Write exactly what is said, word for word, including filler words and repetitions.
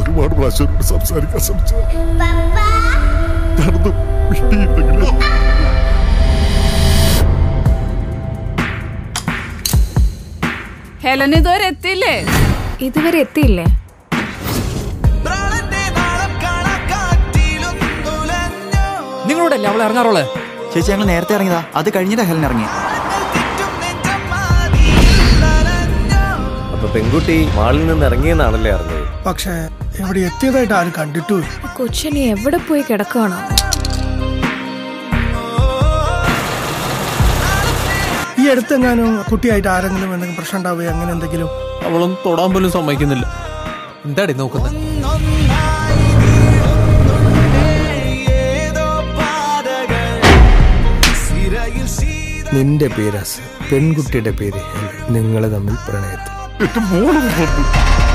ഒരുപാട് പ്രാവശ്യം സംസാരിക്കാൻ ശ്രമിച്ചത്. ഹെലൻ ഇതുവരെ എത്തിയില്ലേ? ഇതുവരെ എത്തിയില്ലേ? നിങ്ങളോടല്ലേ അവളെ ഇറങ്ങാറുള്ളത്? ചേച്ചി ഞങ്ങൾ നേരത്തെ ഇറങ്ങിയതാ, അത് കഴിഞ്ഞിട്ടാ ഹെലൻ ഇറങ്ങി. അപ്പൊ പെൺകുട്ടി മാളിൽ നിന്ന് ഇറങ്ങിയെന്നാണല്ലേ അറിഞ്ഞത്? പക്ഷെ എവിടെ എത്തിയതായിട്ട് ആരും കണ്ടിട്ടു. കൊച്ചിനെ എവിടെ പോയി കിടക്കുകയാണോ? ഈ അടുത്തെങ്ങാനും കുട്ടിയായിട്ട് ആരെങ്കിലും എന്തെങ്കിലും പ്രശ്നം ഉണ്ടാവുകയോ അങ്ങനെ എന്തെങ്കിലും? അവളും തൊടാൻ പോലും സമ്മതിക്കുന്നില്ല. എന്താടി നോക്കുന്നത്? നിന്റെ പേരാസ്, പെൺകുട്ടിയുടെ പേര്. നിങ്ങൾ തമ്മിൽ പ്രണയത്തിൽ. എന്റെ മോള്